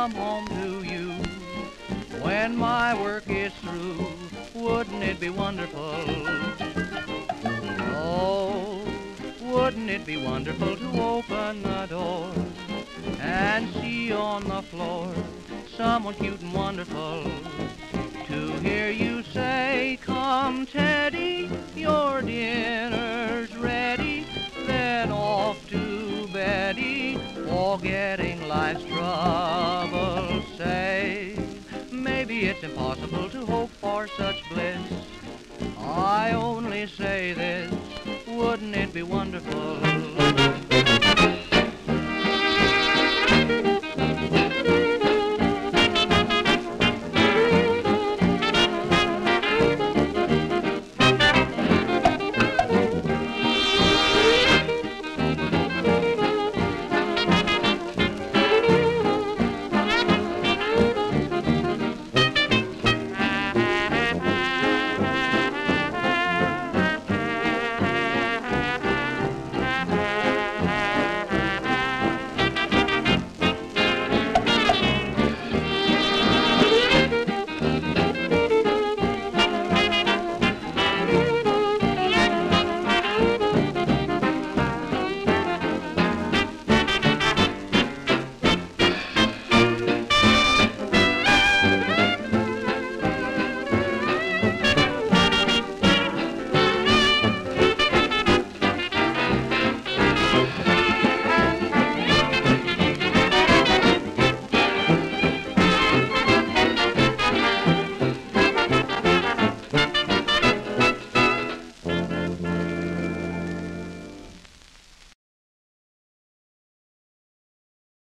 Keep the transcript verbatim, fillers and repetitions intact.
come home to you. When my work is through, wouldn't it be wonderful? Oh, wouldn't it be wonderful to open the door and see on the floor someone cute and wonderful? To hear you say, "Come, Teddy, your dinner's ready," then off to Betty, forgetting life's troubles. Say, maybe it's impossible to hope for such bliss. I only say this, wouldn't it be wonderful?